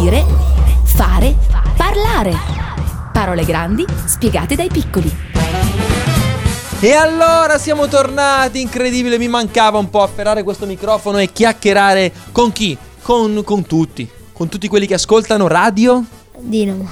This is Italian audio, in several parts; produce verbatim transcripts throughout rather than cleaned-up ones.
dire, fare, parlare. Parole grandi spiegate dai piccoli. E allora siamo tornati, incredibile, mi mancava un po' afferrare questo microfono e chiacchierare con chi? Con, con tutti, con tutti quelli che ascoltano Radio Dinamo.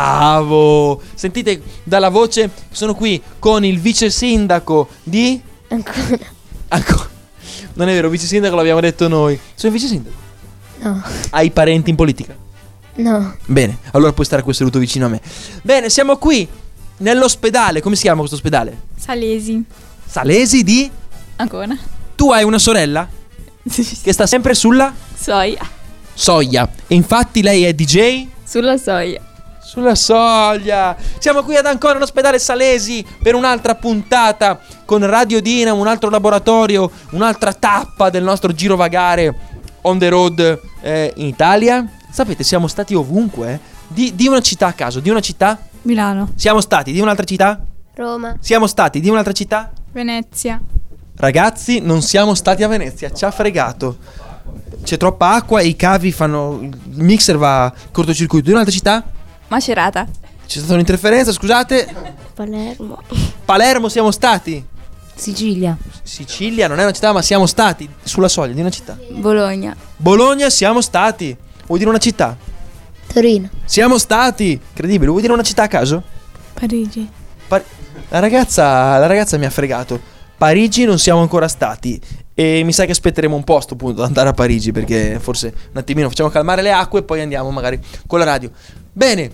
Bravo! Sentite dalla voce, sono qui con il vice sindaco di... Ancora. Ancora. Non è vero, vice sindaco l'abbiamo detto noi. Sono il vice sindaco? No. Hai parenti in politica? No. Bene, allora puoi stare qui seduto vicino a me. Bene, siamo qui nell'ospedale. Come si chiama questo ospedale? Salesi. Salesi di... Ancona. Tu hai una sorella che sta sempre sulla Soia. soglia. E infatti lei è D J Sulla soia. sulla soglia. Siamo qui ad Ancona, all'ospedale Salesi, per un'altra puntata con Radio Dinamo, un altro laboratorio, un'altra tappa del nostro girovagare on the road eh, in Italia. Sapete, siamo stati ovunque. eh. Di, di una città a caso, di una città? Milano. Siamo stati di un'altra città? Roma. Siamo stati di un'altra città? Venezia. Ragazzi, non siamo stati a Venezia, ci ha fregato. C'è troppa acqua e i cavi fanno... il mixer va cortocircuito. Di un'altra città? Macerata. C'è stata un'interferenza, scusate. Palermo. Palermo siamo stati. Sicilia. Sicilia non è una città, ma siamo stati sulla soglia di una città. Bologna. Bologna siamo stati. Vuoi dire una città? Torino. Siamo stati. Incredibile, vuoi dire una città a caso? Parigi. Par- la ragazza la ragazza mi ha fregato. Parigi non siamo ancora stati. E mi sa che aspetteremo un po' a sto punto ad andare a Parigi, perché forse un attimino facciamo calmare le acque e poi andiamo magari con la radio. Bene,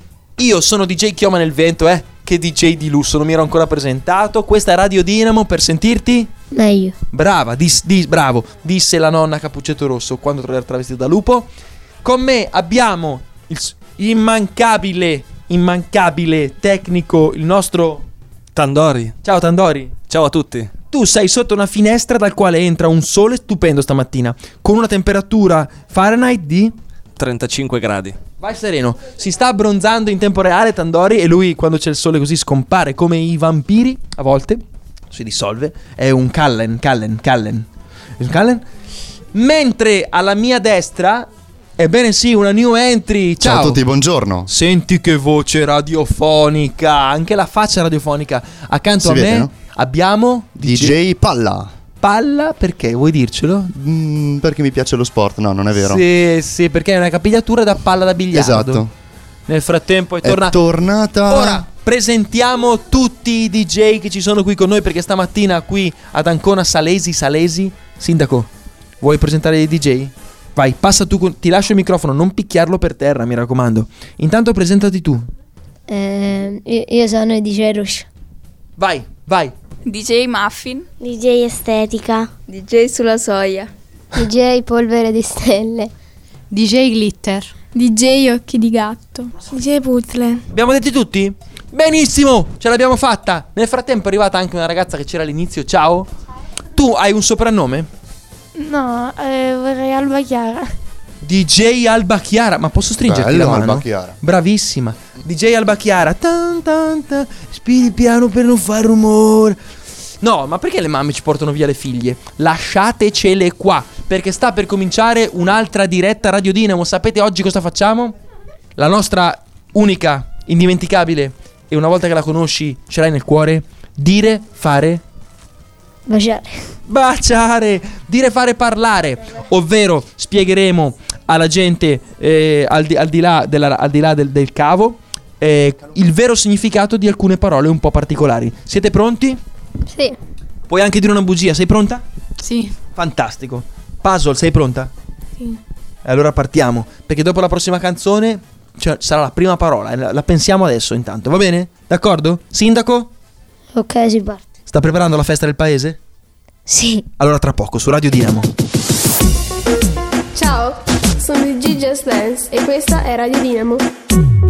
io sono D J Chioma nel vento, eh. Che D J di lusso, non mi ero ancora presentato. Questa è Radio Dinamo, per sentirti Meglio. brava, dis, dis, bravo, disse la nonna Cappuccetto Rosso quando era travestito da lupo. Con me abbiamo il s- immancabile, immancabile tecnico, il nostro Tandori. Ciao Tandori. Ciao a tutti. Tu sei sotto una finestra dal quale entra un sole stupendo stamattina, con una temperatura Fahrenheit di... trentacinque gradi. Vai sereno, si sta abbronzando in tempo reale Tandori, e lui quando c'è il sole così scompare come i vampiri, a volte si dissolve. È un Callen, Callen, Callen, un Callen. Mentre alla mia destra, ebbene sì, una new entry. Ciao, Ciao a tutti, buongiorno. Senti che voce radiofonica, anche la faccia radiofonica. Accanto Si a vede, me no? abbiamo D J Palla. Palla, perché? Vuoi dircelo? Mm, perché mi piace lo sport, no, non è vero. Sì, sì, perché è una capigliatura da palla da biliardo. Esatto. Nel frattempo è, È torna- tornata. Ora presentiamo tutti i D J che ci sono qui con noi, perché stamattina qui ad Ancona Salesi Salesi. Sindaco, vuoi presentare i D J? Vai, passa tu, con- ti lascio il microfono, non picchiarlo per terra, mi raccomando. Intanto presentati tu. Eh, io, io sono D J Rush. Vai, vai. D J Muffin. D J Estetica. D J sulla soia. D J Polvere di Stelle. D J Glitter. D J Occhi di Gatto. D J Puzzle. Abbiamo detti tutti? Benissimo, ce l'abbiamo fatta. Nel frattempo è arrivata anche una ragazza che c'era all'inizio. Ciao. Tu hai un soprannome? No, eh, vorrei Alba Chiara. D J Alba Chiara. Ma posso stringerti Bello, la mano? Alba Chiara. Bravissima. D J Alba Chiara. Tan, tan, tan. Spiri piano per non far rumore. No, ma perché le mamme ci portano via le figlie? Lasciatecele qua, perché sta per cominciare un'altra diretta Radio Dinamo. Sapete oggi cosa facciamo? La nostra unica, indimenticabile, e una volta che la conosci ce l'hai nel cuore, dire, fare, Baciare. baciare, dire, fare, parlare. Ovvero spiegheremo alla gente eh, al, di, al di là, della, al di là del, del cavo eh, il vero significato di alcune parole un po' particolari. Siete pronti? Sì. Puoi anche dire una bugia, sei pronta? Sì. Fantastico. Puzzle, sei pronta? Sì. E allora partiamo, perché dopo la prossima canzone cioè, sarà la prima parola, la, la pensiamo adesso intanto, va bene? D'accordo? Sindaco? Ok, si parte. Sta preparando la festa del paese? Sì. Allora tra poco su Radio Dinamo. Ciao, sono D J Just Dance e questa è Radio Dinamo.